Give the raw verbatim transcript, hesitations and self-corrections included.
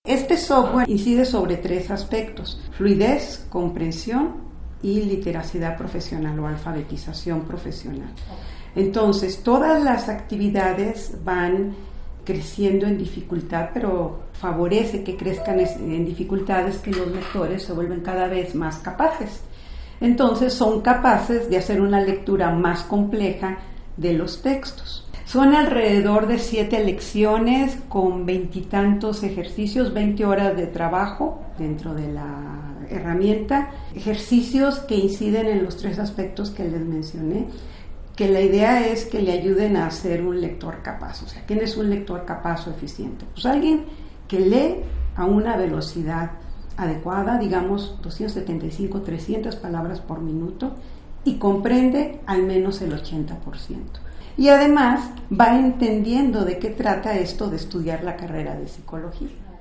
Este software incide sobre tres aspectos: fluidez, comprensión y literacidad profesional o alfabetización profesional. Entonces, todas las actividades van creciendo en dificultad, pero favorece que crezcan en dificultades que los lectores se vuelven cada vez más capaces. Entonces, son capaces de hacer una lectura más compleja de los textos. Son alrededor de siete lecciones con veintitantos ejercicios, veinte horas de trabajo dentro de la herramienta, ejercicios que inciden en los tres aspectos que les mencioné, que la idea es que le ayuden a ser un lector capaz. O sea, ¿quién es un lector capaz o eficiente? Pues alguien que lee a una velocidad adecuada, digamos doscientas setenta y cinco, trescientas palabras por minuto, y comprende al menos el ochenta por ciento. Y además va entendiendo de qué trata esto de estudiar la carrera de psicología.